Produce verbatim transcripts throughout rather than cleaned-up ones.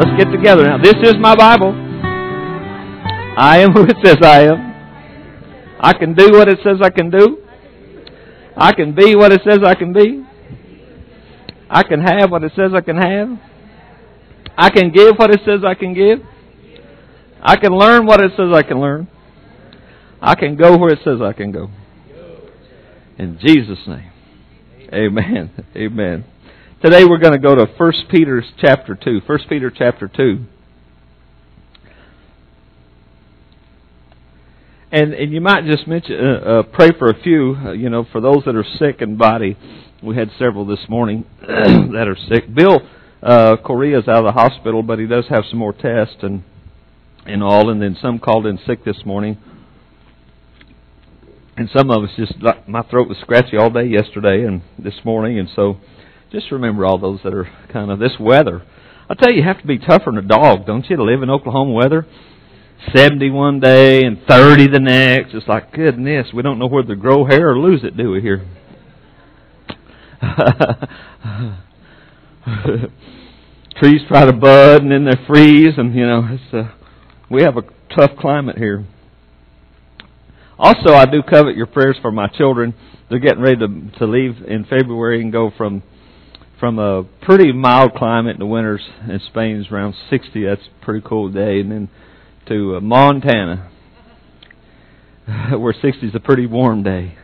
Let's get together now. This is my Bible. I am who it says I am. I can do what it says I can do. I can be what it says I can be. I can have what it says I can have. I can give what it says I can give. I can learn what it says I can learn. I can go where it says I can go. In Jesus' name. Amen. Amen. Today we're going to go to First Peter chapter two. First Peter chapter two. And, and you might just mention, uh, uh, pray for a few, uh, you know, for those that are sick in body. We had several this morning that are sick. Bill uh, Correa's out of the hospital, but he does have some more tests and and all. And then some called in sick this morning. And some of us just, my throat was scratchy all day yesterday and this morning. And so just remember all those that are kind of this weather. I tell you, you have to be tougher than a dog, don't you, to live in Oklahoma weather? seventy one day and thirty the next. It's like, goodness, we don't know whether to grow hair or lose it, do we here? Trees try to bud and then they freeze, and you know, it's uh, we have a tough climate here. Also, I do covet your prayers for my children. They're getting ready to to leave in February and go from from a pretty mild climate in the winters in Spain is around sixty. That's a pretty cool day, and then to uh, Montana, where sixty is a pretty warm day.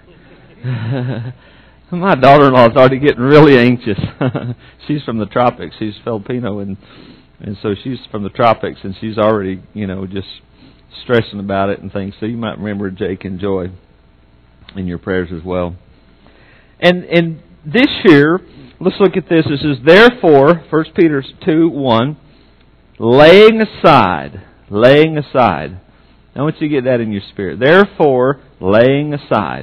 My daughter-in-law is already getting really anxious. She's from the tropics. She's Filipino, and and so she's from the tropics, and she's already, you know, just stressing about it and things. So you might remember Jake and Joy in your prayers as well. And and this year, let's look at this. It says, therefore, First Peter two one, laying aside, laying aside. I want you to get that in your spirit. Therefore, laying aside.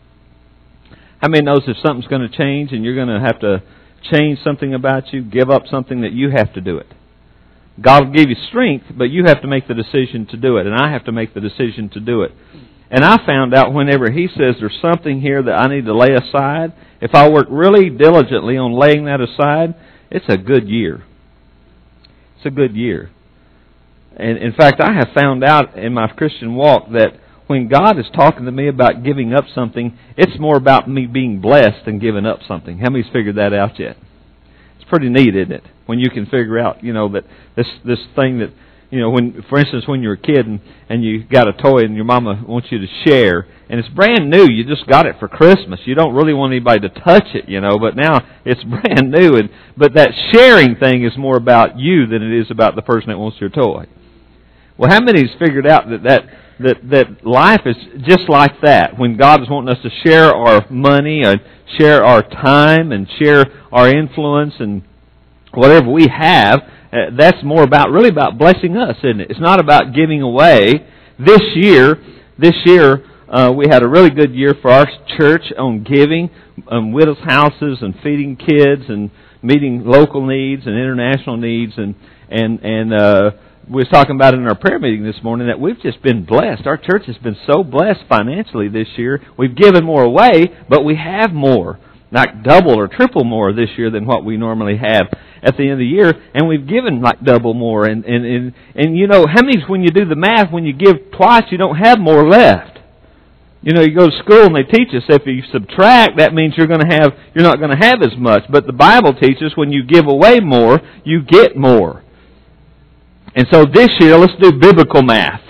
How many knows if something's going to change and you're going to have to change something about you, give up something, that you have to do it? God will give you strength, but you have to make the decision to do it. And I have to make the decision to do it. And I found out whenever He says there's something here that I need to lay aside, if I work really diligently on laying that aside, it's a good year. It's a good year. And in fact, I have found out in my Christian walk that when God is talking to me about giving up something, it's more about me being blessed than giving up something. How many's figured that out yet? It's pretty neat, isn't it? When you can figure out, you know, that this this thing that, you know, when, for instance, when you're a kid and, and you got a toy and your mama wants you to share, and it's brand new, you just got it for Christmas. You don't really want anybody to touch it, you know, but now it's brand new. And but that sharing thing is more about you than it is about the person that wants your toy. Well, how many's figured out that that that that life is just like that? When God is wanting us to share our money and share our time and share our influence and whatever we have, uh, that's more about really about blessing us, isn't it? It's not about giving away. This year, this year uh, we had a really good year for our church on giving, um, widows' houses and feeding kids and meeting local needs and international needs, and and and. Uh, We was talking about in our prayer meeting this morning that we've just been blessed. Our church has been so blessed financially this year. We've given more away, but we have more, like double or triple more this year than what we normally have at the end of the year. And we've given like double more. And, and, and, and you know, how many, when you do the math, when you give twice, you don't have more left. You know, you go to school and they teach us if you subtract, that means you're going to have, you're not going to have as much. But the Bible teaches when you give away more, you get more. And so this year, let's do biblical math.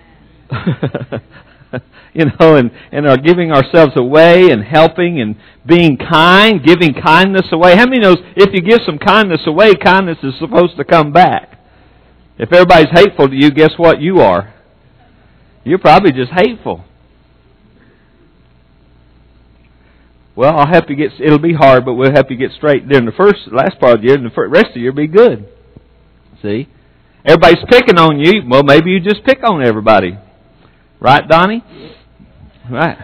You know, and, and are giving ourselves away and helping and being kind, giving kindness away. How many knows if you give some kindness away, kindness is supposed to come back? If everybody's hateful to you, guess what you are? You're probably just hateful. Well, I'll help you get, it'll be hard, but we'll help you get straight during the first, last part of the year, and the rest of the year will be good. See? Everybody's picking on you. Well, maybe you just pick on everybody. Right, Donnie? Right.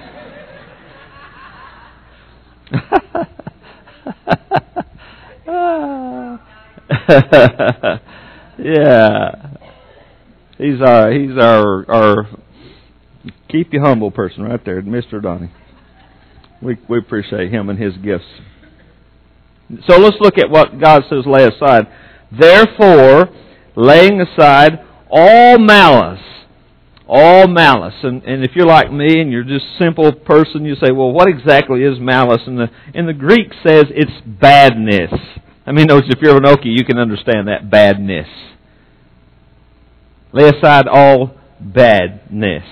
Yeah. He's our, he's our, our keep you humble person right there, Mister Donnie. We, we appreciate him and his gifts. So let's look at what God says lay aside. Therefore, laying aside all malice. All malice. And, and if you're like me and you're just a simple person, you say, well, what exactly is malice? And the, and the Greek says it's badness. I mean, notice if you're an Okie, you can understand that, badness. Lay aside all badness.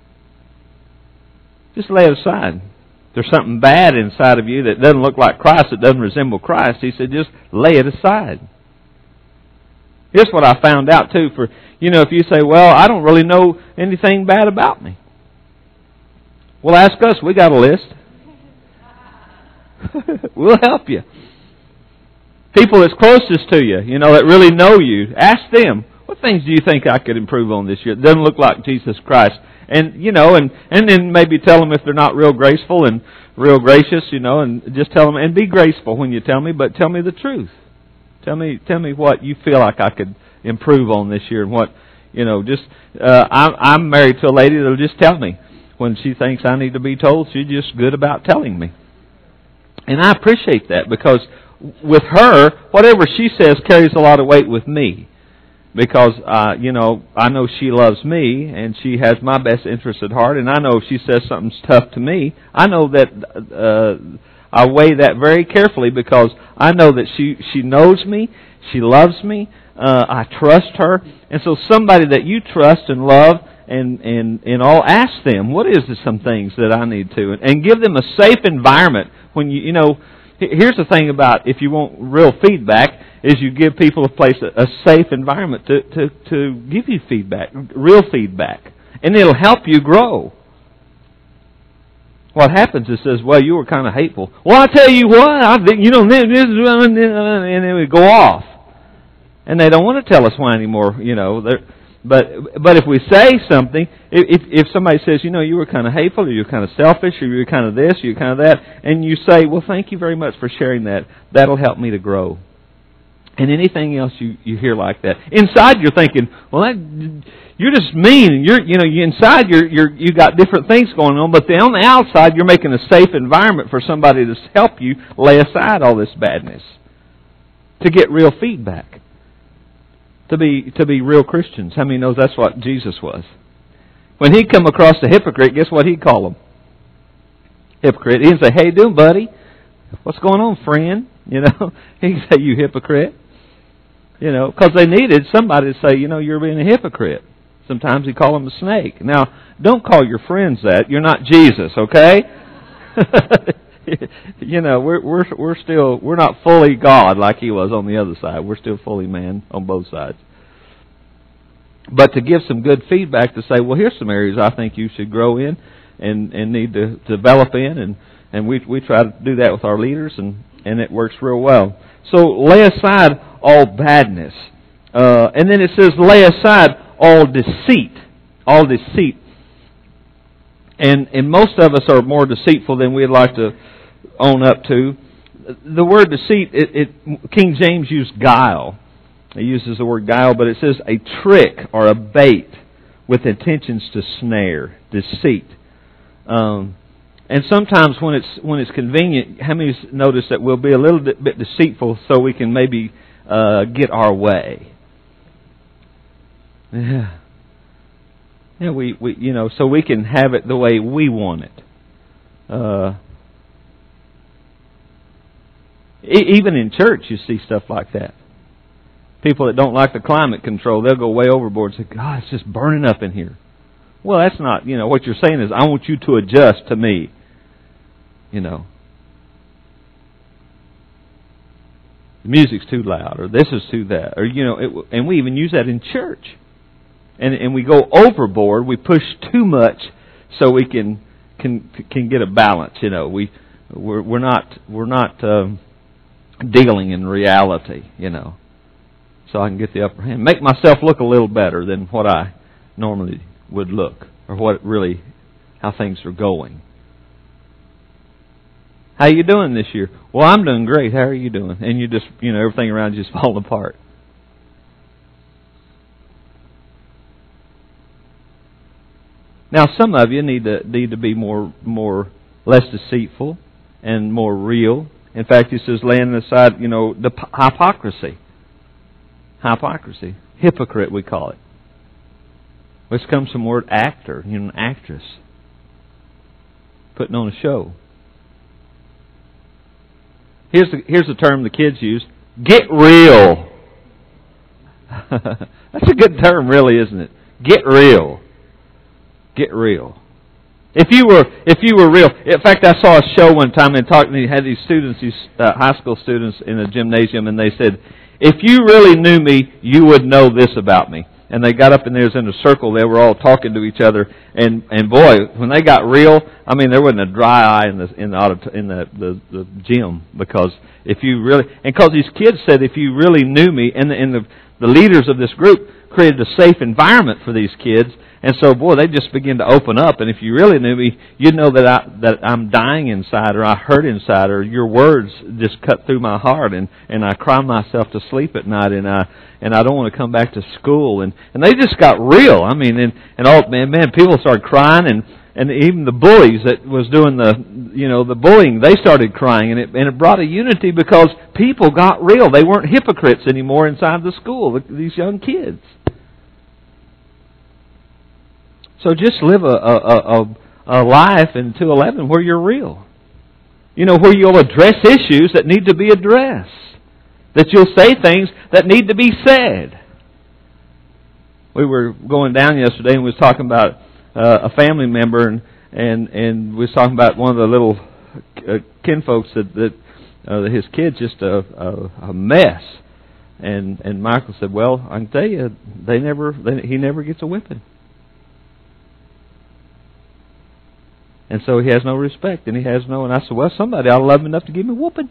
Just lay it aside. If there's something bad inside of you that doesn't look like Christ, that doesn't resemble Christ, he said, just lay it aside. Here's what I found out, too. For you know, if you say, well, I don't really know anything bad about me. Well, ask us. We got a list. We'll help you. People that's closest to you, you know, that really know you, ask them, what things do you think I could improve on this year? It doesn't look like Jesus Christ. And, you know, and, and then maybe tell them if they're not real graceful and real gracious, you know, and just tell them, and be graceful when you tell me, but tell me the truth. Tell me, tell me what you feel like I could improve on this year, and what, you know, just, uh, I'm, I'm married to a lady that'll just tell me. When she thinks I need to be told, she's just good about telling me. And I appreciate that, because with her, whatever she says carries a lot of weight with me. Because, uh, you know, I know she loves me, and she has my best interest at heart, and I know if she says something's tough to me, I know that uh, I weigh that very carefully, because I know that she, she knows me, she loves me, uh, I trust her, and so somebody that you trust and love, and, and, and all, ask them, what is some things that I need to, and, and give them a safe environment. When you, you know, here's the thing about if you want real feedback, is you give people a place, a safe environment to, to, to give you feedback, real feedback. And it'll help you grow. What happens is says, well, you were kind of hateful. Well, I tell you what, I think, you know, this, and it would go off. And they don't want to tell us why anymore, you know. But but if we say something, if if somebody says, you know, you were kind of hateful, or you're kind of selfish, or you're kind of this, or you're kind of that, and you say, well, thank you very much for sharing that, that'll help me to grow. And anything else you, you hear like that, inside you're thinking, well, that, you're just mean. And you're you know you inside you're you're you got different things going on, but on the outside you're making a safe environment for somebody to help you lay aside all this badness, to get real feedback, to be to be real Christians. How many knows that's what Jesus was? When he'd come across a hypocrite, guess what he'd call him? Hypocrite. He'd say, "Hey, doing, buddy? What's going on, friend?" You know, he'd say, "You hypocrite." You know, because they needed somebody to say, you know, you're being a hypocrite. Sometimes he called them a snake. Now, don't call your friends that. You're not Jesus, okay? You know, we're we're we're still we're not fully God like he was on the other side. We're still fully man on both sides. But to give some good feedback, to say, well, here's some areas I think you should grow in and, and need to develop in, and, and we we try to do that with our leaders, and, and it works real well. So lay aside all badness. Uh, and then it says lay aside all deceit. All deceit. And and most of us are more deceitful than we'd like to own up to. The word deceit, it, it King James used guile. He uses the word guile, but it says a trick or a bait with intentions to snare, deceit. Um, and sometimes when it's when it's convenient, how many notice that we'll be a little bit, bit deceitful so we can maybe uh, get our way? Yeah. Yeah, we, we you know, so we can have it the way we want it. Uh, e- even in church, you see stuff like that. People that don't like the climate control, they'll go way overboard and say, God, it's just burning up in here. Well, that's not, you know, what you're saying is, I want you to adjust to me. You know. The music's too loud, or this is too that. Or, you know, it, and we even use that in church. And and we go overboard, we push too much so we can can can get a balance, you know. We we're we're not we're not um, dealing in reality, you know. So I can get the upper hand, make myself look a little better than what I normally would look, or what really how things are going. How you doing this year? Well, I'm doing great. How are you doing? And you just, you know, everything around you is falling apart. Now, some of you need to need to be more more less deceitful and more real. In fact, he says, laying aside, you know, the hypocrisy. Hypocrisy. Hypocrite, we call it. Which comes from the word actor, you know, an actress. Putting on a show. Here's the, here's the term the kids use. Get real. That's a good term, really, isn't it? Get real. Get real. If you were, if you were real. In fact, I saw a show one time and talked. And he had these students, these uh, high school students, in a gymnasium, and they said, "If you really knew me, you would know this about me." And they got up and they was in a circle. They were all talking to each other, and and boy, when they got real, I mean, there wasn't a dry eye in the in the audit, in the, the the gym, because if you really, and because these kids said, if you really knew me, and the, and the the leaders of this group created a safe environment for these kids. And so, boy, they just begin to open up. And if you really knew me, you'd know that I that I'm dying inside, or I hurt inside, or your words just cut through my heart, and, and I cry myself to sleep at night, and I and I don't want to come back to school. And, and they just got real. I mean, and and all man, man, people started crying, and, and even the bullies that was doing the you know the bullying, they started crying, and it and it brought a unity because people got real. They weren't hypocrites anymore inside the school. These young kids. So just live a, a, a, a life in two eleven where you're real. You know, where you'll address issues that need to be addressed. That you'll say things that need to be said. We were going down yesterday and we was talking about uh, a family member, and, and, and we was talking about one of the little uh, kinfolks that, that uh, his kid's just a, a, a mess. And, and Michael said, well, I can tell you, they never, they, he never gets a whipping. And so he has no respect, and he has no... And I said, well, somebody ought to love him enough to give me a whooping.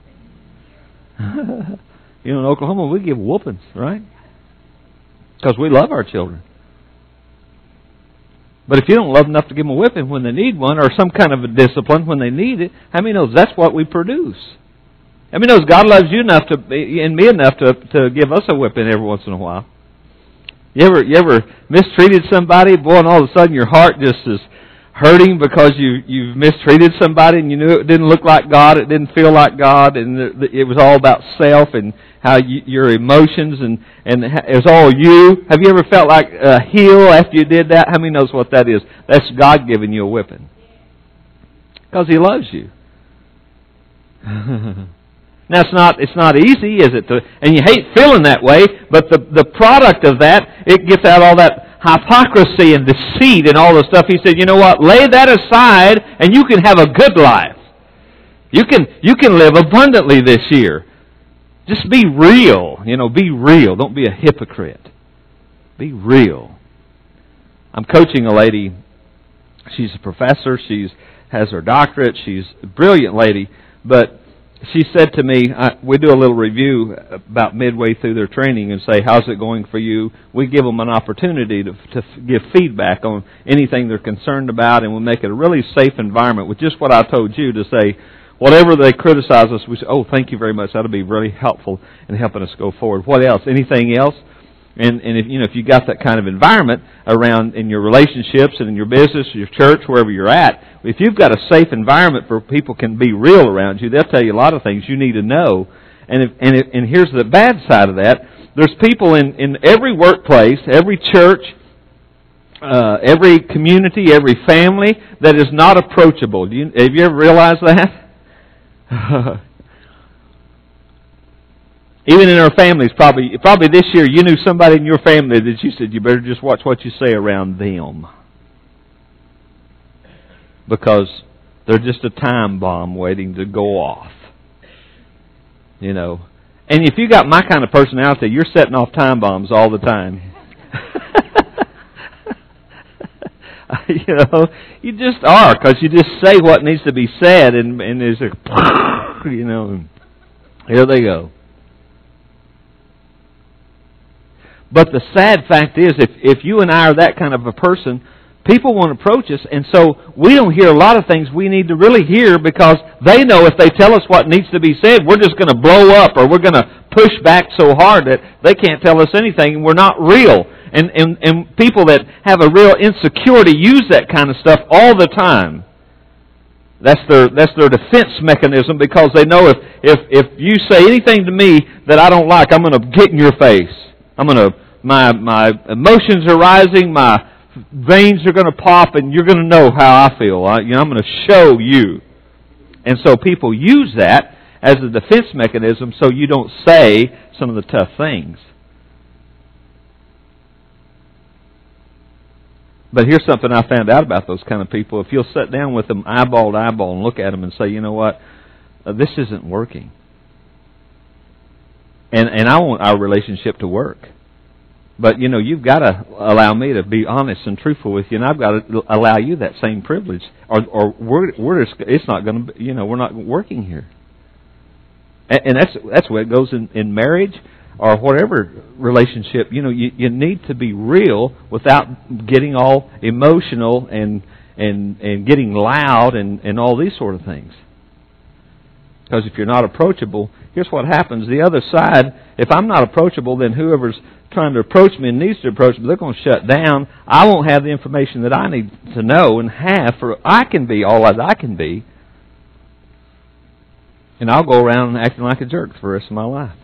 You know, in Oklahoma, we give whoopings, right? Because we love our children. But if you don't love enough to give them a whipping when they need one, or some kind of a discipline when they need it, how many knows that's what we produce? How many knows God loves you enough to, and me enough to, to give us a whipping every once in a while? You ever, you ever mistreated somebody, boy, and all of a sudden your heart just is hurting because you, you've mistreated somebody and you knew it didn't look like God, it didn't feel like God, and it was all about self and how you, your emotions, and, and it was all you. Have you ever felt like a heel after you did that? How many knows what that is? That's God giving you a whipping. Because He loves you. Now, it's not it's not easy, is it? To, and you hate feeling that way, but the, the product of that, it gets out all that hypocrisy and deceit and all the stuff. He said, you know what? Lay that aside and you can have a good life. You can you can live abundantly this year. Just be real. You know, be real. Don't be a hypocrite. Be real. I'm coaching a lady. She's a professor. She's has her doctorate. She's a brilliant lady. But she said to me, I, we do a little review about midway through their training and say, how's it going for you? We give them an opportunity to, to give feedback on anything they're concerned about, and we make it a really safe environment with just what I told you, to say, whatever they criticize us, we say, oh, thank you very much. That'll be really helpful in helping us go forward. What else? Anything else? And, and if you know if you got that kind of environment around in your relationships and in your business, your church, wherever you're at, if you've got a safe environment where people can be real around you, they'll tell you a lot of things you need to know. And if, and if, and here's the bad side of that: there's people in, in every workplace, every church, uh, every community, every family that is not approachable. Do you, have you ever realized that? Even in our families, probably probably this year, you knew somebody in your family that you said, you better just watch what you say around them. Because they're just a time bomb waiting to go off. You know. And if you got my kind of personality, you're setting off time bombs all the time. You know, you just are, because you just say what needs to be said, and, and there's a, you know, here they go. But the sad fact is, if, if you and I are that kind of a person, people won't approach us, and so we don't hear a lot of things we need to really hear, because they know if they tell us what needs to be said, we're just going to blow up, or we're going to push back so hard that they can't tell us anything, and we're not real. And, and, and people that have a real insecurity use that kind of stuff all the time. That's their that's their defense mechanism, because they know if, if, if you say anything to me that I don't like, I'm going to get in your face. I'm going to my my emotions are rising, my veins are going to pop, and you're going to know how I feel. I, you know, I'm going to show you. And so people use that as a defense mechanism so you don't say some of the tough things. But here's something I found out about those kind of people. If you'll sit down with them eyeball to eyeball and look at them and say, you know what, uh, this isn't working. And and I want our relationship to work. But, you know, you've got to allow me to be honest and truthful with you, and I've got to allow you that same privilege. Or, or we're, we're just, it's not going to, you know, we're not working here. And, and that's that's where it goes in, in marriage or whatever relationship. You know, you, you need to be real without getting all emotional and and, and getting loud and, and all these sort of things. Because if you're not approachable, here's what happens. The other side, if I'm not approachable, then whoever's trying to approach me and needs to approach me, they're going to shut down. I won't have the information that I need to know and have for I can be all that I can be. And I'll go around acting like a jerk for the rest of my life.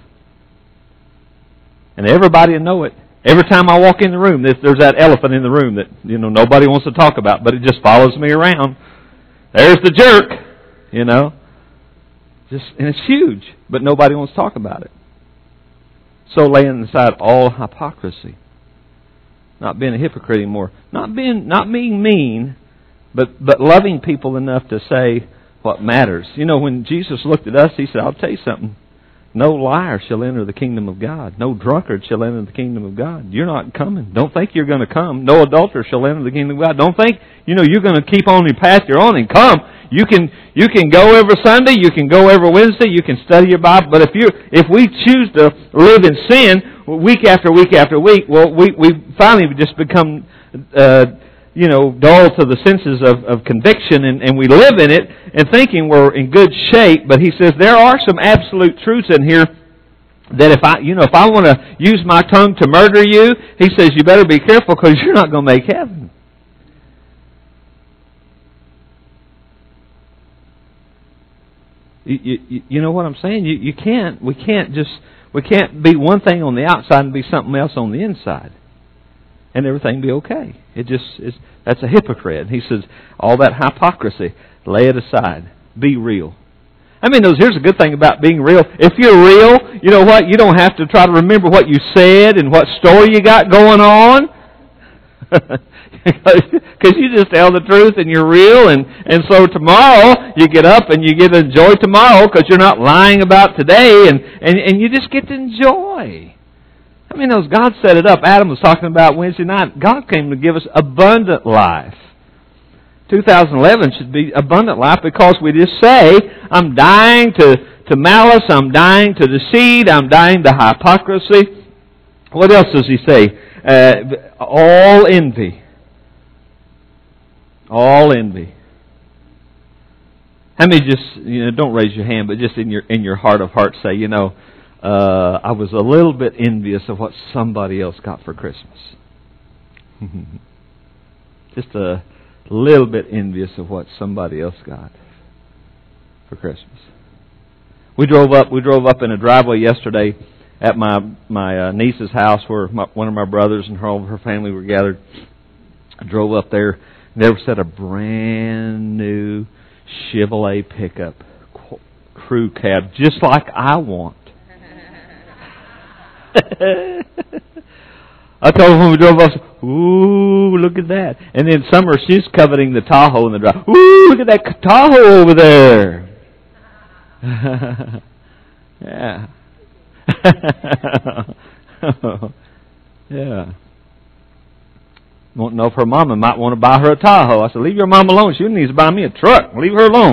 And everybody will know it. Every time I walk in the room, there's that elephant in the room that, you know, nobody wants to talk about, but it just follows me around. There's the jerk, you know. Just, and it's huge, but nobody wants to talk about it. So laying aside all hypocrisy, not being a hypocrite anymore, not being not being mean, but but loving people enough to say what matters. You know, when Jesus looked at us, He said, "I'll tell you something. No liar shall enter the kingdom of God. No drunkard shall enter the kingdom of God. You're not coming. Don't think you're going to come. No adulterer shall enter the kingdom of God. Don't think, you know, you're going to keep on your path you're on and come. You can you can go every Sunday. You can go every Wednesday. You can study your Bible. But if you if we choose to live in sin week after week after week, well, we we finally just become uh, you know dull to the senses of, of conviction, and, and we live in it and thinking we're in good shape. But He says there are some absolute truths in here that if I you know if I want to use my tongue to murder you, He says you better be careful because you're not going to make heaven. You, you, you know what I'm saying? You, you can't. We can't just. We can't be one thing on the outside and be something else on the inside, and everything be okay. It just is. That's a hypocrite. He says all that hypocrisy, lay it aside. Be real. I mean, here's a good thing about being real. If you're real, you know what? You don't have to try to remember what you said and what story you got going on. Because you just tell the truth and you're real, and, and so tomorrow you get up and you get to enjoy tomorrow because you're not lying about today, and, and, and you just get to enjoy. I mean, as God set it up, Adam was talking about Wednesday night, God came to give us abundant life. two thousand eleven should be abundant life because we just say, I'm dying to, to malice, I'm dying to deceit, I'm dying to hypocrisy. What else does He say? Uh, all envy. All envy. How many just, you know, don't raise your hand, but just in your in your heart of hearts say, you know, uh, I was a little bit envious of what somebody else got for Christmas. Just a little bit envious of what somebody else got for Christmas. We drove up. We drove up in a driveway yesterday at my my uh, niece's house, where my, one of my brothers and her, her family were gathered. I drove up there. And there was set a brand new Chevrolet pickup crew cab, just like I want. I told her when we drove up, ooh, look at that. And then Summer, she's coveting the Tahoe in the drive. Ooh, look at that Tahoe over there. Yeah. Yeah. Won't know if her mama might want to buy her a Tahoe. I said, leave your mom alone. She needs to buy me a truck. Leave her alone.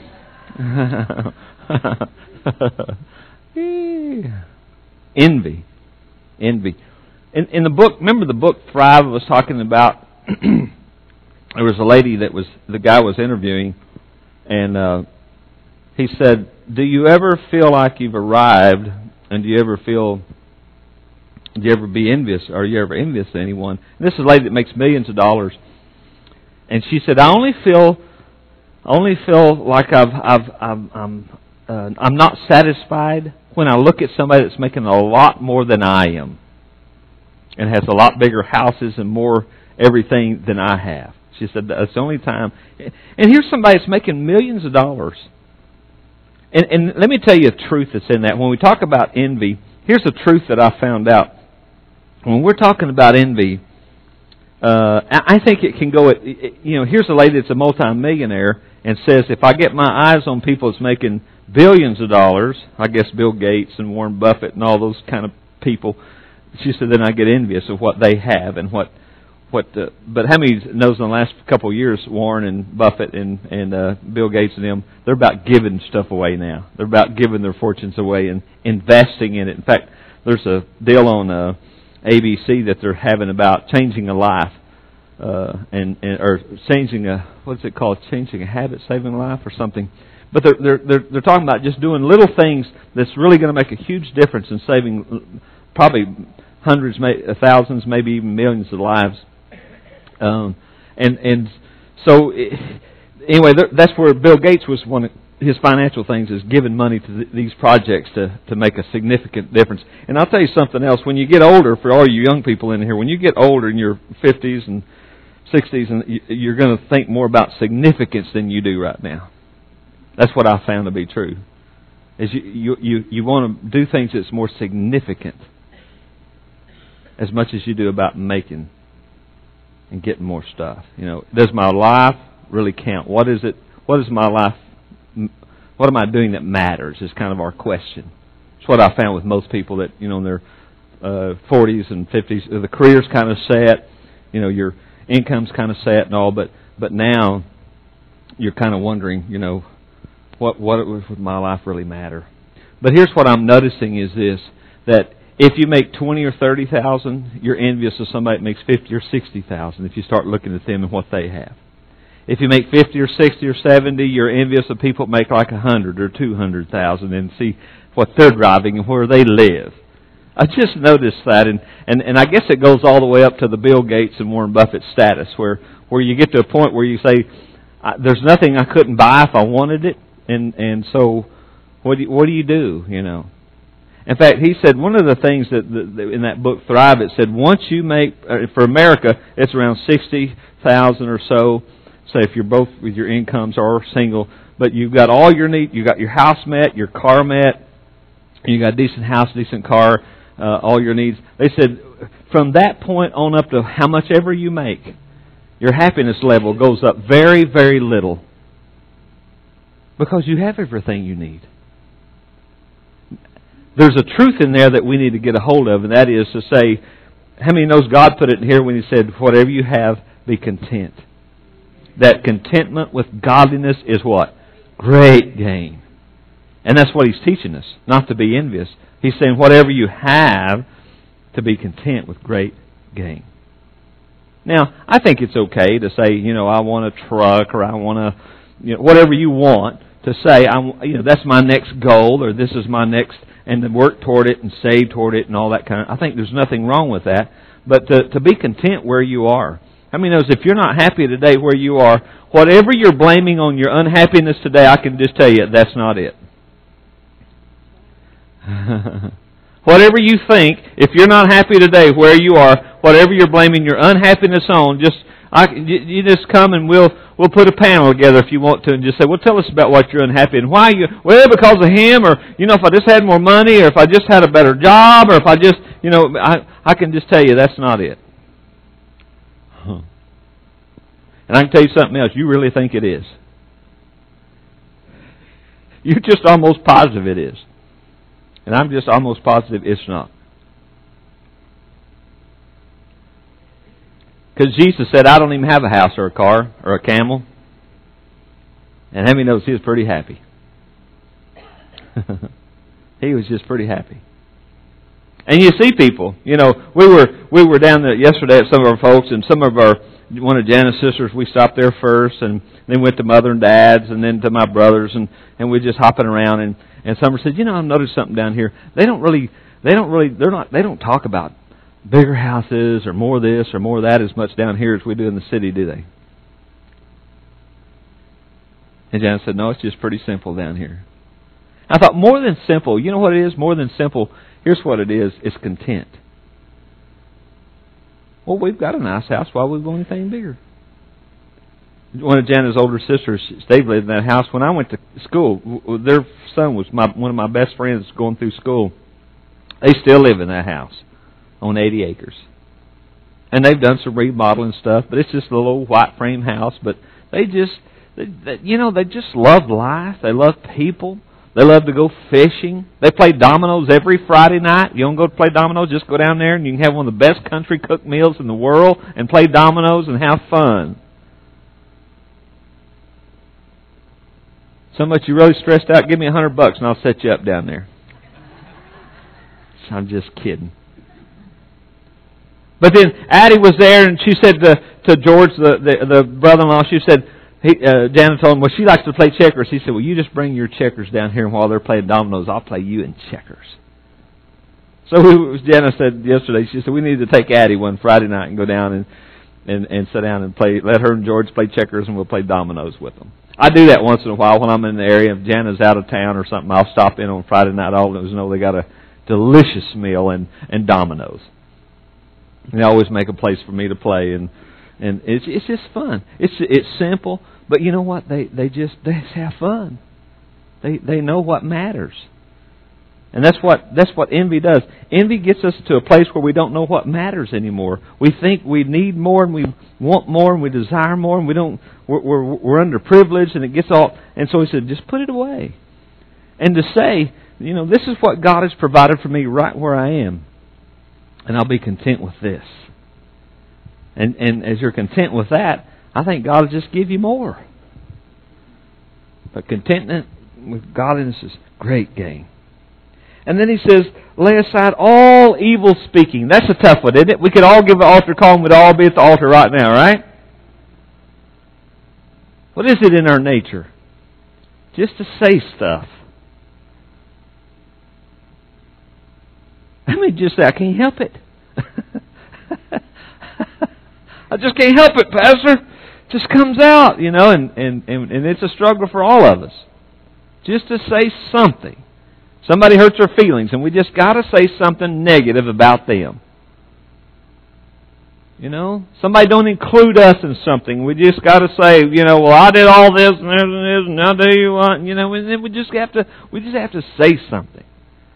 Envy. Envy. In, in the book, remember the book Thrive was talking about, there was a lady that was, the guy was interviewing, and uh, he said, do you ever feel like you've arrived, and do you ever feel, do you ever be envious, or are you ever envious to anyone? And this is a lady that makes millions of dollars, and she said, I only feel, I only feel like I've, I've, I've I'm, uh, I'm not satisfied when I look at somebody that's making a lot more than I am. and has a lot bigger houses and more everything than I have. She said, that's the only time. And here's somebody that's making millions of dollars. And, and let me tell you a truth that's in that. When we talk about envy, here's the truth that I found out. When we're talking about envy, uh, I think it can go at, you know, here's a lady that's a multimillionaire and says, if I get my eyes on people that's making billions of dollars, I guess Bill Gates and Warren Buffett and all those kind of people, she said, then I get envious of what they have and what What, uh, but how many knows in the last couple of years, Warren and Buffett and, and uh, Bill Gates and them, they're about giving stuff away now. They're about giving their fortunes away and investing in it. In fact, there's a deal on uh, A B C that they're having about changing a life, uh, and, and or changing a, what's it called, changing a habit, saving a life or something. But they're, they're, they're, they're talking about just doing little things that's really going to make a huge difference in saving probably hundreds, thousands, maybe even millions of lives. Um, and and so anyway, that's where Bill Gates was one of his financial things, is giving money to th- these projects to to make a significant difference. And I'll tell you something else. When you get older, for all you young people in here, when you get older in your fifties and sixties, and you're going to think more about significance than you do right now. That's what I found to be true. Is you you you, you want to do things that's more significant as much as you do about making and getting more stuff. You know, does my life really count? What is it? What is my life? What am I doing that matters? Is kind of our question. It's what I found with most people that, you know, in their uh, forties and fifties, the career's kind of set. You know, your income's kind of set and all, but but now you're kind of wondering, you know, what what would my life really matter? But here's what I'm noticing is this, that if you make twenty or thirty thousand, you're envious of somebody that makes fifty or sixty thousand. If you start looking at them and what they have, if you make fifty or sixty or seventy, you're envious of people that make like a hundred or two hundred thousand, and see what they're driving and where they live. I just noticed that, and, and and I guess it goes all the way up to the Bill Gates and Warren Buffett status, where where you get to a point where you say, "There's nothing I couldn't buy if I wanted it," and and so what do you, what do you do? You know. In fact, he said one of the things that, that in that book Thrive, it said once you make, for America, it's around sixty thousand or so. Say if you're both with your incomes or single, but you've got all your need, you got your house met, your car met, you got a decent house, decent car, uh, all your needs. They said from that point on up to how much ever you make, your happiness level goes up very, very little, because you have everything you need. There's a truth in there that we need to get a hold of, and that is to say, how many knows God put it in here when He said, whatever you have, be content. That contentment with godliness is what? Great gain. And that's what He's teaching us, not to be envious. He's saying whatever you have, to be content with great gain. Now, I think it's okay to say, you know, I want a truck, or I want a, you know, whatever you want, to say, I'm, you know, that's my next goal, or this is my next, and to work toward it and save toward it and all that kind of. I think there's nothing wrong with that, but to, to be content where you are. How many knows if you're not happy today where you are, whatever you're blaming on your unhappiness today, I can just tell you that's not it. Whatever you think, if you're not happy today where you are, whatever you're blaming your unhappiness on, just I, you just come and we'll we'll put a panel together if you want to, and just say, well, tell us about what you're unhappy and why you. Well, because of him, or you know, if I just had more money, or if I just had a better job, or if I just, you know, I I can just tell you that's not it. Huh. And I can tell you something else. You really think it is. You're just almost positive it is. And I'm just almost positive it's not. Because Jesus said, I don't even have a house or a car or a camel. And how many knows he was pretty happy? He was just pretty happy. And you see people, you know, we were we were down there yesterday at some of our folks, and some of our, one of Jana's sisters, we stopped there first, and then went to Mother and Dad's, and then to my brothers, and, and we just hopping around, and, and some said, you know, I've noticed something down here. They don't really, they don't really, they're not, they don't talk about bigger houses or more this or more that as much down here as we do in the city, do they? And Jana said, no, it's just pretty simple down here. I thought, more than simple, you know what it is? More than simple, here's what it is, it's content. Well, we've got a nice house. Why would we want anything bigger? One of Jana's older sisters, Steve, lived in that house. When I went to school, their son was my one of my best friends going through school. They still live in that house on eighty acres. And they've done some remodeling stuff, but it's just a little white frame house. But they just, they, they, you know, they just love life. They love people. They love to go fishing. They play dominoes every Friday night. You don't go to play dominoes, just go down there and you can have one of the best country cooked meals in the world and play dominoes and have fun. So much you really stressed out, give me a hundred bucks and I'll set you up down there. I'm just kidding. But then Addie was there and she said to, to George, the, the, the brother-in-law, she said, he, uh, Janet told him, well, she likes to play checkers. He said, well, you just bring your checkers down here and while they're playing dominoes, I'll play you in checkers. So we, Janet said yesterday, she said, we need to take Addie one Friday night and go down and, and, and sit down and play, let her and George play checkers and we'll play dominoes with them. I do that once in a while when I'm in the area. If Jana's out of town or something, I'll stop in on Friday night. I'll always know they got a delicious meal and, and dominoes. And they always make a place for me to play, and and it's it's just fun. It's it's simple, but you know what? They they just they just have fun. They they know what matters, and that's what that's what envy does. Envy gets us to a place where we don't know what matters anymore. We think we need more, and we want more, and we desire more, and we don't. We're we're, we're underprivileged, and it gets all. And so he said, just put it away, and to say, you know, this is what God has provided for me right where I am. And I'll be content with this. And and as you're content with that, I think God will just give you more. But contentment with godliness is great gain. And then he says, lay aside all evil speaking. That's a tough one, isn't it? We could all give an altar call and we'd all be at the altar right now, right? What is it in our nature? Just to say stuff. I mean, just say, I can't help it. I just can't help it, Pastor. It just comes out, you know, and, and, and, and it's a struggle for all of us. Just to say something. Somebody hurts our feelings, and we just got to say something negative about them. You know, somebody don't include us in something. We just got to say, you know, well, I did all this and this and this, and now do you want, you know, and then we just have to, we just have to say something.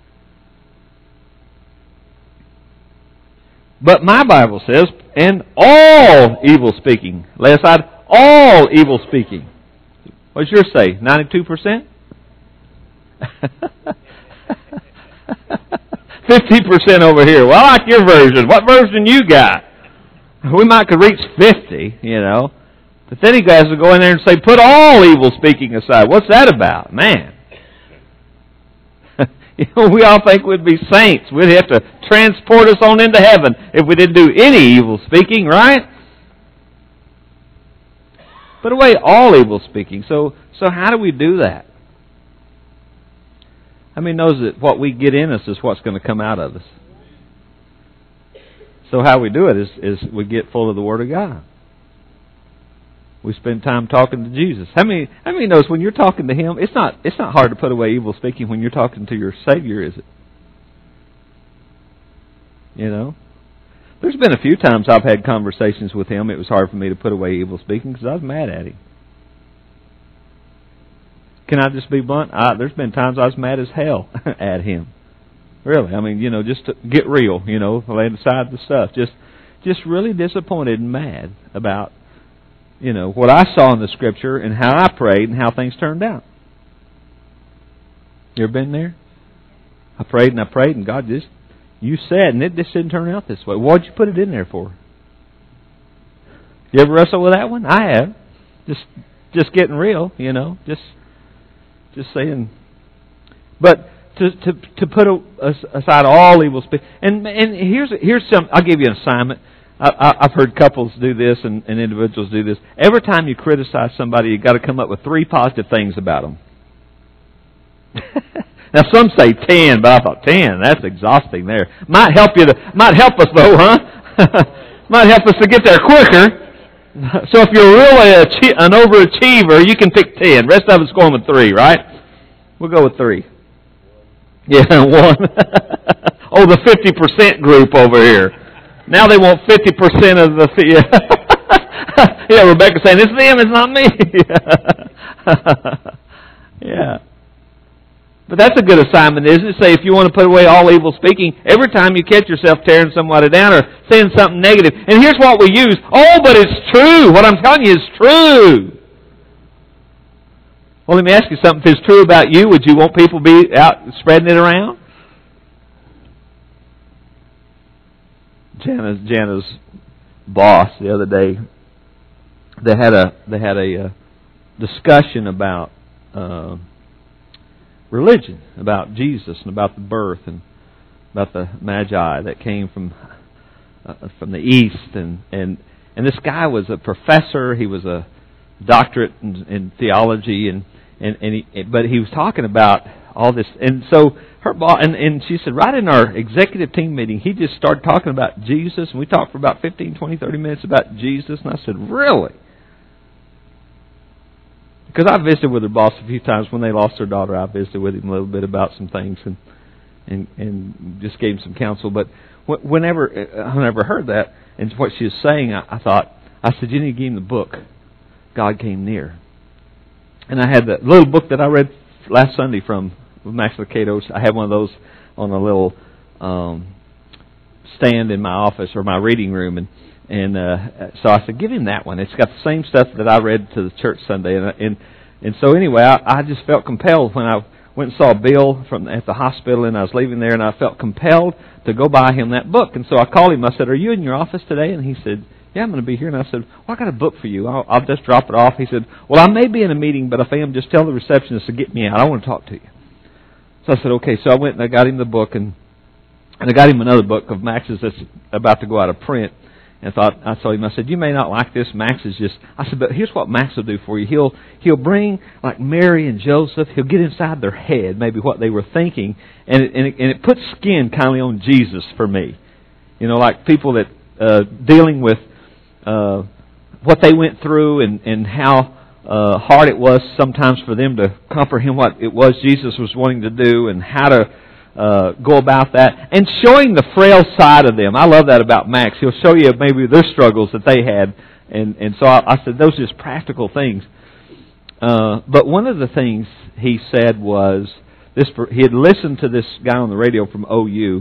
But my Bible says, and all evil speaking. Lay aside all evil speaking. What's yours say? ninety-two percent? fifty percent over here. Well, I like your version. What version you got? We might could reach fifty, you know. But then he has to go in there and say, put all evil speaking aside. What's that about? Man. You know, we all think we'd be saints. We'd have to transport us on into heaven if we didn't do any evil speaking, right? Put away all evil speaking. So, so how do we do that? I mean, knows that what we get in us is what's going to come out of us. So how we do it is, is we get full of the Word of God. We spend time talking to Jesus. How many, how many knows when you're talking to Him, it's not, it's not hard to put away evil speaking when you're talking to your Savior, is it? You know? There's been a few times I've had conversations with Him. It was hard for me to put away evil speaking because I was mad at Him. Can I just be blunt? I, there's been times I was mad as hell at Him. Really. I mean, you know, just to get real, you know, laying aside the stuff. Just, just really disappointed and mad about, you know, what I saw in the Scripture and how I prayed and how things turned out. You ever been there? I prayed and I prayed and God just, you said, and it just didn't turn out this way. What'd you put it in there for? You ever wrestle with that one? I have. Just, just getting real, you know, just, just saying. But to to to put a, aside all evil speech, and and here's here's some. I'll give you an assignment. I, I've heard couples do this and, and individuals do this. Every time you criticize somebody, you've got to come up with three positive things about them. Now some say ten, but I thought ten, that's exhausting there. Might help you to, might help us though, huh? Might help us to get there quicker. So if you're really a, an overachiever, you can pick ten. Rest of us going with three, right? We'll go with three. Yeah, one. Oh, the fifty percent group over here. Now they want fifty percent of the fee. Yeah, Rebecca saying, it's them, it's not me. Yeah. But that's a good assignment, isn't it? Say, if you want to put away all evil speaking, every time you catch yourself tearing somebody down or saying something negative. And here's what we use. Oh, but it's true. What I'm telling you is true. Well, let me ask you something. If it's true about you, would you want people to be out spreading it around? Jana's, Jana's boss the other day, they had a they had a uh, discussion about uh, religion, about Jesus and about the birth and about the Magi that came from uh, from the east, and, and and this guy was a professor. He was a doctorate in, in theology, and and and he, but he was talking about all this, and so her boss, and, and she said, right in our executive team meeting, he just started talking about Jesus, and we talked for about fifteen, twenty, thirty minutes about Jesus, and I said, really? Because I visited with her boss a few times when they lost their daughter. I visited with him a little bit about some things, and and, and just gave him some counsel. But whenever whenever I heard that and what she was saying, I, I thought, I said, you need to give him the book, God Came Near. And I had the little book that I read last Sunday from Max Lucado's. I had one of those on a little um, stand in my office or my reading room, and and uh, so I said, give him that one. It's got the same stuff that I read to the church Sunday, and and, and so anyway, I, I just felt compelled when I went and saw Bill from at the hospital, and I was leaving there, and I felt compelled to go buy him that book. And so I called him. I said, are you in your office today? And he said, yeah, I'm going to be here. And I said, well, I got a book for you. I'll, I'll just drop it off. He said, well, I may be in a meeting, but if I am, just tell the receptionist to get me out. I want to talk to you. So I said, okay. So I went and I got him the book, and and I got him another book of Max's that's about to go out of print. And thought I told him, I said, you may not like this. Max is just, I said, but here's what Max will do for you. He'll he'll bring, like Mary and Joseph, he'll get inside their head, maybe what they were thinking, and it, and it, and it puts skin kindly on Jesus for me. You know, like people that, uh, dealing with uh, what they went through and, and how uh, hard it was sometimes for them to comprehend what it was Jesus was wanting to do and how to Uh, go about that, and showing the frail side of them. I love that about Max. He'll show you maybe their struggles that they had, and and so I, I said those are just practical things. Uh, but one of the things he said was this: he had listened to this guy on the radio from O U,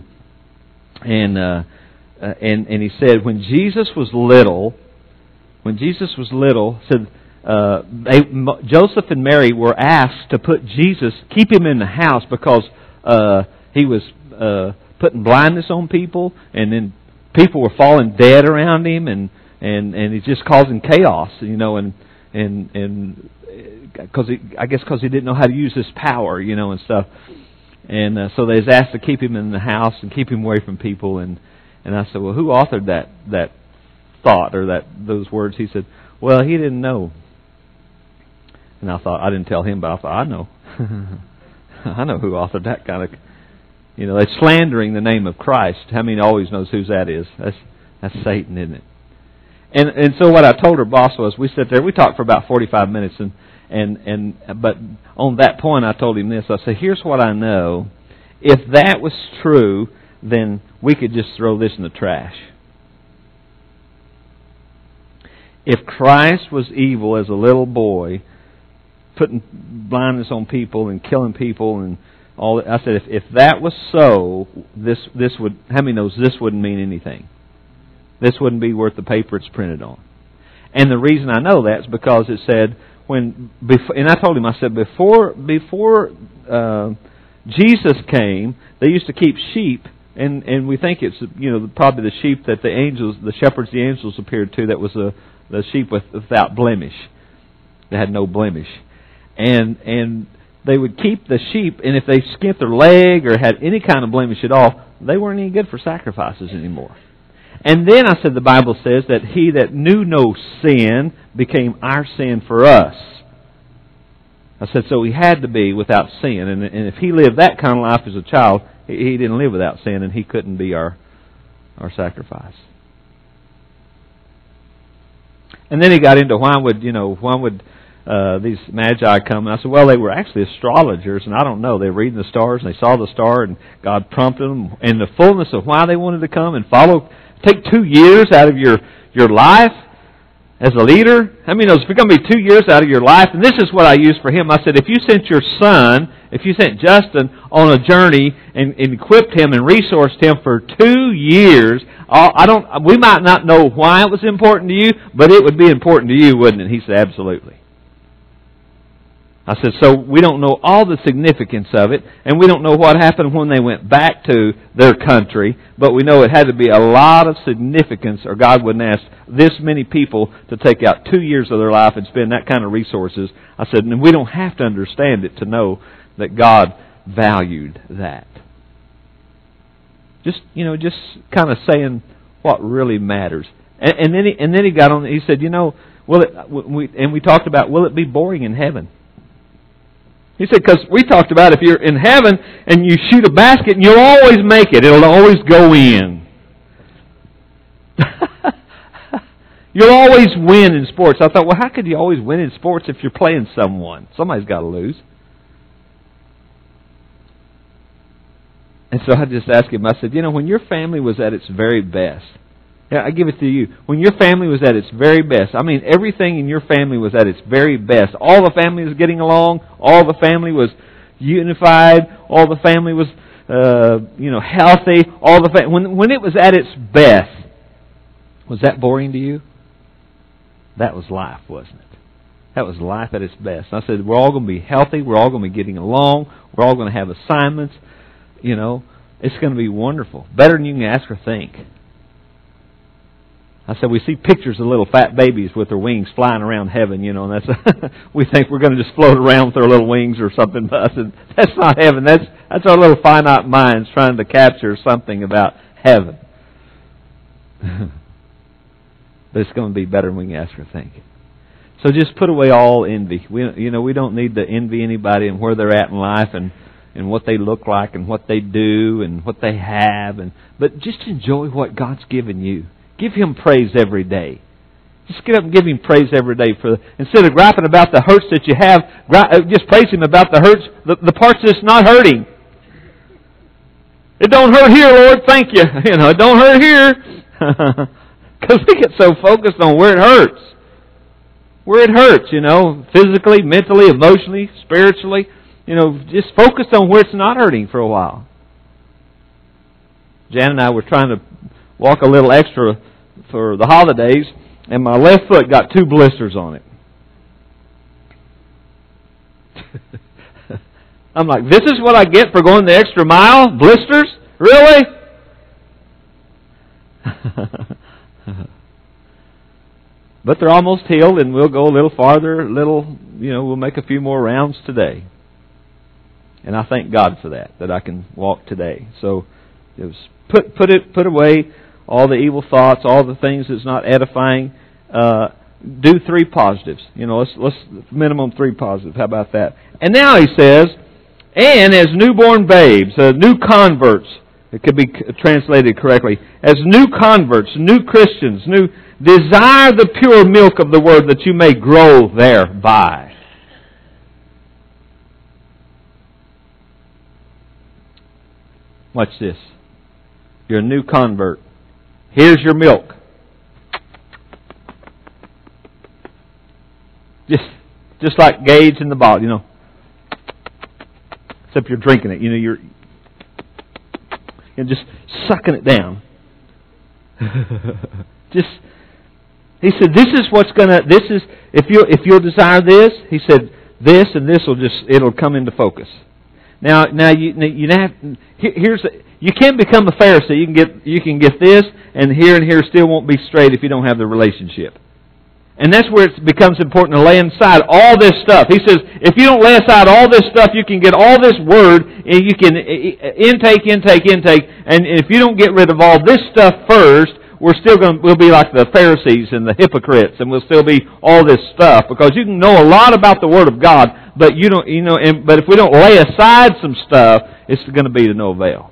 and uh, uh, and and he said when Jesus was little, when Jesus was little, said uh, they, Joseph and Mary were asked to put Jesus, keep him in the house because. Uh, He was uh, putting blindness on people, and then people were falling dead around him, and and and he's just causing chaos, you know, and and and because I guess because he didn't know how to use his power, you know, and stuff, and uh, so they was asked to keep him in the house and keep him away from people, and and I said, well, who authored that that thought or that those words? He said, well, he didn't know, and I thought I didn't tell him, but I thought I know, I know who authored that kind of. You know, they're slandering the name of Christ. How many always knows whose that is? That's that's Satan, isn't it? And and so what I told her boss was, we sat there, we talked for about forty-five minutes, and and and but on that point I told him this. I said, here's what I know. If that was true, then we could just throw this in the trash. If Christ was evil as a little boy, putting blindness on people and killing people and all, I said, if, if that was so, this this would, how many knows this wouldn't mean anything? This wouldn't be worth the paper it's printed on. And the reason I know that is because it said, when, before, and I told him, I said, before before uh, Jesus came, they used to keep sheep, and, and we think it's, you know, probably the sheep that the angels, the shepherds the angels appeared to, that was a, the sheep with, without blemish. They had no blemish. And and they would keep the sheep, and if they skinned their leg or had any kind of blemish at all, they weren't any good for sacrifices anymore. And then I said the Bible says that he that knew no sin became our sin for us. I said, so he had to be without sin. And, and if he lived that kind of life as a child, he, he didn't live without sin, and he couldn't be our, our sacrifice. And then he got into why would, you know, why would... Uh, these magi come, and I said, well, they were actually astrologers, and I don't know. They were reading the stars, and they saw the star, and God prompted them, and the fullness of why they wanted to come and follow take two years out of your, your life as a leader? I mean, it's going to be two years out of your life. And this is what I used for him. I said, if you sent your son, if you sent Justin on a journey and, and equipped him and resourced him for two years, I don't. We might not know why it was important to you, but it would be important to you, wouldn't it? He said, absolutely. I said, so we don't know all the significance of it, and we don't know what happened when they went back to their country, but we know it had to be a lot of significance, or God wouldn't ask this many people to take out two years of their life and spend that kind of resources. I said, and we don't have to understand it to know that God valued that. Just, you know, just kind of saying what really matters. And, and then he, and then he got on, he said, you know, will it, we, and we talked about, will it be boring in heaven? He said, because we talked about if you're in heaven and you shoot a basket, and you'll always make it. It'll always go in. You'll always win in sports. I thought, well, how could you always win in sports if you're playing someone? Somebody's got to lose. And so I just asked him, I said, you know, when your family was at its very best, yeah, I give it to you. When your family was at its very best, I mean, everything in your family was at its very best. All the family was getting along. All the family was unified. All the family was, uh, you know, healthy. All the fa- when when it was at its best, was that boring to you? That was life, wasn't it? That was life at its best. And I said, we're all going to be healthy. We're all going to be getting along. We're all going to have assignments. You know, it's going to be wonderful. Better than you can ask or think. I said, we see pictures of little fat babies with their wings flying around heaven, you know, and that's we think we're going to just float around with our little wings or something. But I said, that's not heaven. That's that's our little finite minds trying to capture something about heaven. But it's going to be better than we can ask or think. So just put away all envy. We, you know, we don't need to envy anybody and where they're at in life and, and what they look like and what they do and what they have. And but just enjoy what God's given you. Give Him praise every day. Just get up and give Him praise every day. For instead of griping about the hurts that you have, just praise Him about the hurts, the, the parts that's not hurting. It don't hurt here, Lord. Thank you. You know, it don't hurt here. Because we get so focused on where it hurts. Where it hurts, you know, physically, mentally, emotionally, spiritually. You know, just focused on where it's not hurting for a while. Jan and I were trying to walk a little extra for the holidays, and my left foot got two blisters on it. I'm like, this is what I get for going the extra mile? Blisters? Really? But they're almost healed, and we'll go a little farther, a little, you know, we'll make a few more rounds today. And I thank God for that, that I can walk today. So it was put put it put away all the evil thoughts, all the things that's not edifying. Uh, do three positives. You know, let's let's minimum three positives. How about that? And now he says, and as newborn babes, uh, new converts. It could be translated correctly as new converts, new Christians, new desire the pure milk of the Word that you may grow thereby. Watch this. You're a new convert. Here's your milk. Just, just like Gage in the bottle, you know. Except you're drinking it. You know, you're, you're just sucking it down. Just, he said, this is what's gonna. This is if you if you'll desire this. He said, this and this will just it'll come into focus. Now, now you you have here's you can become a Pharisee. You can get you can get this, and here and here still won't be straight if you don't have the relationship. And that's where it becomes important to lay aside all this stuff. He says, if you don't lay aside all this stuff, you can get all this word, and you can intake, intake, intake. And if you don't get rid of all this stuff first, we're still going to, we'll be like the Pharisees and the hypocrites, and we'll still be all this stuff. Because you can know a lot about the Word of God, but you don't, you know. And, but if we don't lay aside some stuff, it's going to be to no avail.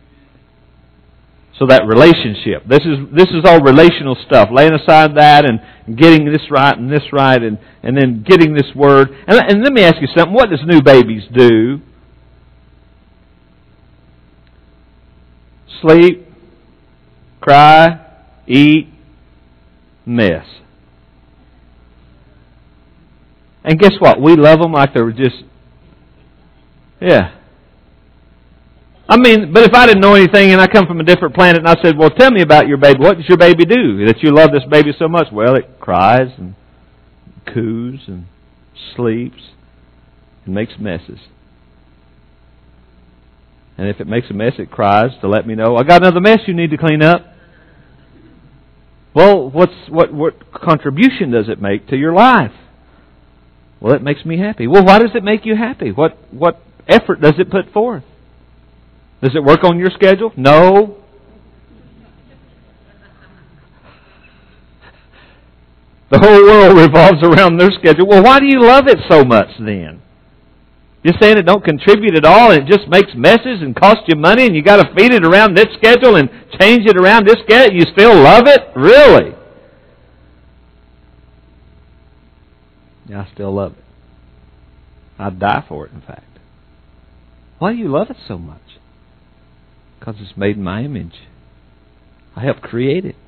So that relationship, this is this is all relational stuff. Laying aside that and getting this right and this right, and, and then getting this word. And, and let me ask you something. What does new babies do? Sleep, cry, eat mess. And guess what? We love them like they were just, yeah. I mean, but if I didn't know anything and I come from a different planet and I said, well, tell me about your baby. What does your baby do that you love this baby so much? Well, it cries and coos and sleeps and makes messes. And if it makes a mess, it cries to let me know, I got another mess you need to clean up. Well, what's what what contribution does it make to your life? Well, it makes me happy. Well, why does it make you happy? What what effort does it put forth? Does it work on your schedule? No. The whole world revolves around their schedule. Well, why do you love it so much then? You're saying it don't contribute at all and it just makes messes and costs you money and you got to feed it around this schedule and change it around this schedule. You still love it? Really? Yeah, I still love it. I'd die for it, in fact. Why do you love it so much? Because it's made in my image. I helped create it.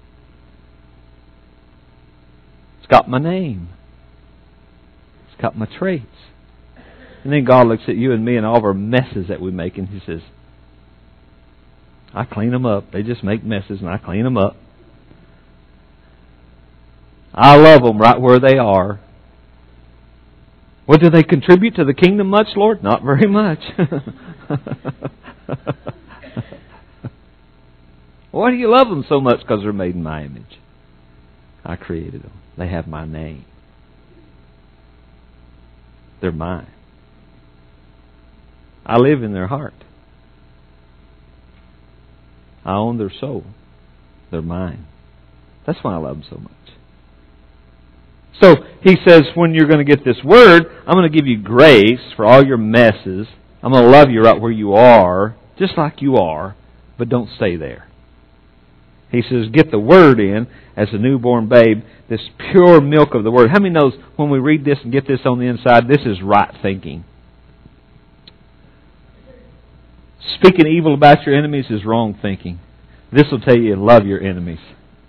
It's got my name. It's got my traits. And then God looks at you and me and all of our messes that we make and He says, I clean them up. They just make messes and I clean them up. I love them right where they are. What do they contribute to the kingdom much, Lord? Not very much. Why do you love them so much? Because they're made in my image. I created them. They have my name. They're mine. I live in their heart. I own their soul. They're mine. That's why I love them so much. So He says, when you're going to get this word, I'm going to give you grace for all your messes. I'm going to love you right where you are, just like you are, but don't stay there. He says, get the word in as a newborn babe, this pure milk of the word. How many knows when we read this and get this on the inside, this is right thinking? Speaking evil about your enemies is wrong thinking. This will tell you to love your enemies.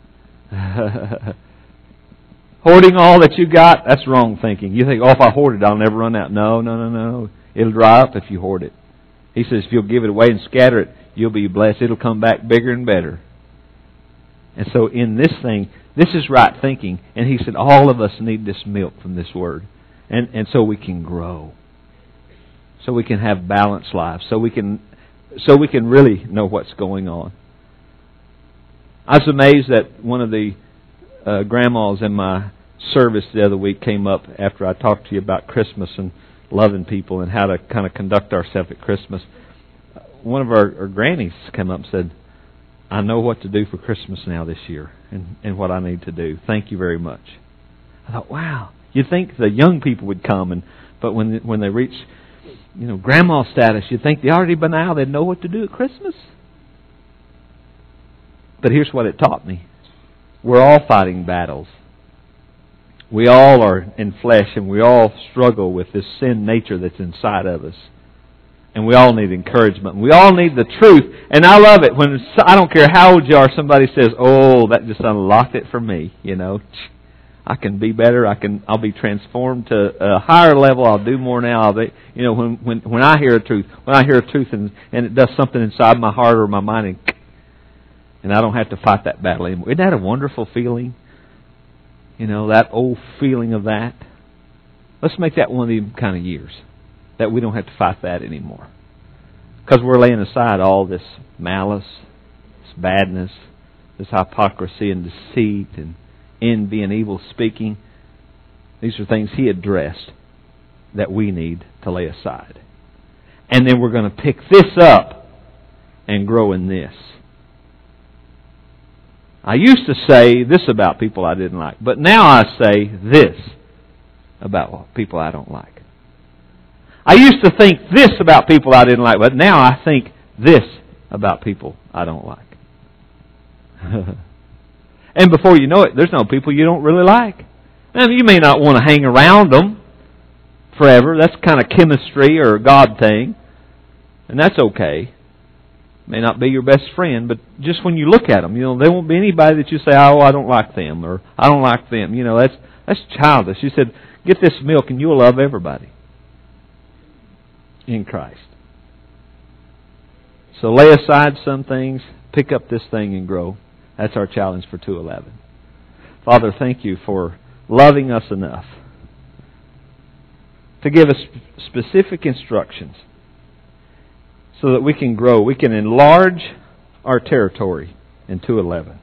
Hoarding all that you got, that's wrong thinking. You think, oh, if I hoard it, I'll never run out. No, no, no, no. It'll dry up if you hoard it. He says, if you'll give it away and scatter it, you'll be blessed. It'll come back bigger and better. And so in this thing, this is right thinking. And He said, all of us need this milk from this word. And, and so we can grow. So we can have balanced lives. So we can... So we can really know what's going on. I was amazed that one of the uh, grandmas in my service the other week came up after I talked to you about Christmas and loving people and how to kind of conduct ourselves at Christmas. One of our, our grannies came up and said, I know what to do for Christmas now this year and, and what I need to do. Thank you very much. I thought, wow, you'd think the young people would come, and but when when they reach... you know, grandma status, you'd think they already by now they'd know what to do at Christmas. But here's what it taught me. We're all fighting battles. We all are in flesh and we all struggle with this sin nature that's inside of us. And we all need encouragement. We all need the truth. And I love it when, I don't care how old you are, somebody says, oh, that just unlocked it for me, you know. I can be better. I can. I'll be transformed to a higher level. I'll do more now. I'll be, you know, when when when I hear a truth, when I hear a truth, and and it does something inside my heart or my mind, and, and I don't have to fight that battle anymore. Isn't that a wonderful feeling? You know, that old feeling of that. Let's make that one of the kind of years that we don't have to fight that anymore, because we're laying aside all this malice, this badness, this hypocrisy and deceit and envy and evil speaking. These are things He addressed that we need to lay aside. And then we're going to pick this up and grow in this. I used to say this about people I didn't like, but now I say this about people I don't like. I used to think this about people I didn't like, but now I think this about people I don't like. And before you know it, there's no people you don't really like. Now, you may not want to hang around them forever. That's kind of chemistry or a God thing. And that's okay. May not be your best friend, but just when you look at them, you know, there won't be anybody that you say, oh, I don't like them, or I don't like them. You know, that's that's childish. He said, get this milk and you'll love everybody in Christ. So lay aside some things, pick up this thing and grow. That's our challenge for two eleven. Father, thank you for loving us enough to give us specific instructions so that we can grow. We can enlarge our territory in two eleven.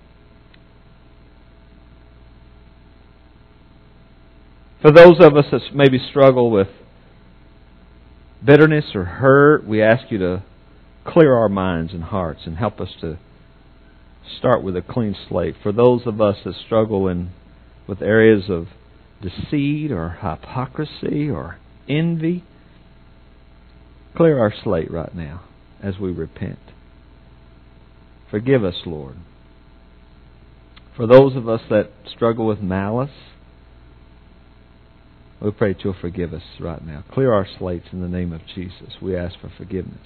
For those of us that maybe struggle with bitterness or hurt, we ask you to clear our minds and hearts and help us to start with a clean slate. For those of us that struggle in with areas of deceit or hypocrisy or envy, clear our slate right now as we repent. Forgive us, Lord. For those of us that struggle with malice, we pray that you'll forgive us right now. Clear our slates in the name of Jesus. We ask for forgiveness.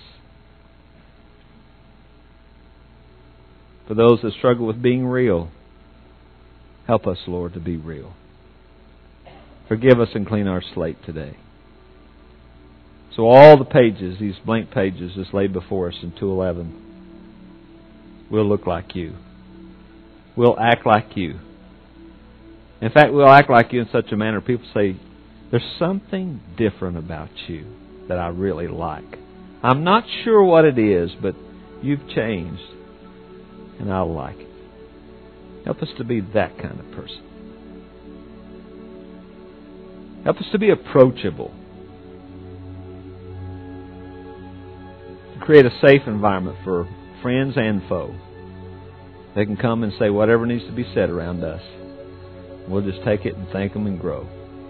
For those that struggle with being real, help us, Lord, to be real. Forgive us and clean our slate today. So all the pages, these blank pages just laid before us in two eleven, we'll look like you. We'll act like you. In fact, we'll act like you in such a manner people say, there's something different about you that I really like. I'm not sure what it is, but you've changed, and I like it. Help us to be that kind of person. Help us to be approachable. To create a safe environment for friends and foe. They can come and say whatever needs to be said around us. We'll just take it and thank them and grow.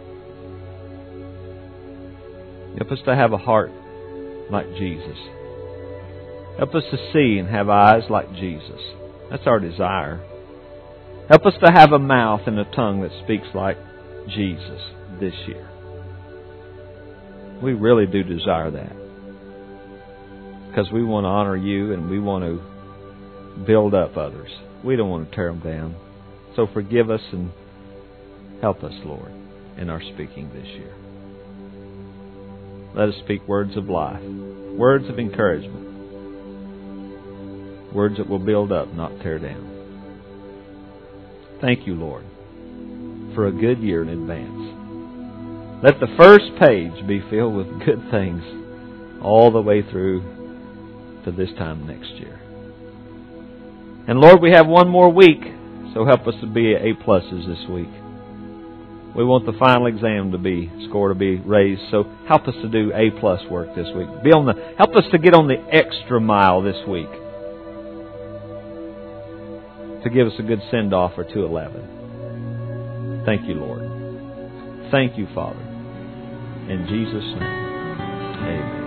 Help us to have a heart like Jesus. Help us to see and have eyes like Jesus. That's our desire. Help us to have a mouth and a tongue that speaks like Jesus this year. We really do desire that. Because we want to honor you and we want to build up others. We don't want to tear them down. So forgive us and help us, Lord, in our speaking this year. Let us speak words of life, words of encouragement, words that will build up, not tear down. Thank you, Lord, for a good year in advance. Let the first page be filled with good things all the way through to this time next year. And Lord, we have one more week, so help us to be A pluses this week. We want the final exam to be score to be raised, so help us to do A plus work this week. Be on the help us to get on the extra mile this week to give us a good send off for two eleven. Thank you, Lord. Thank you, Father. In Jesus' name, amen.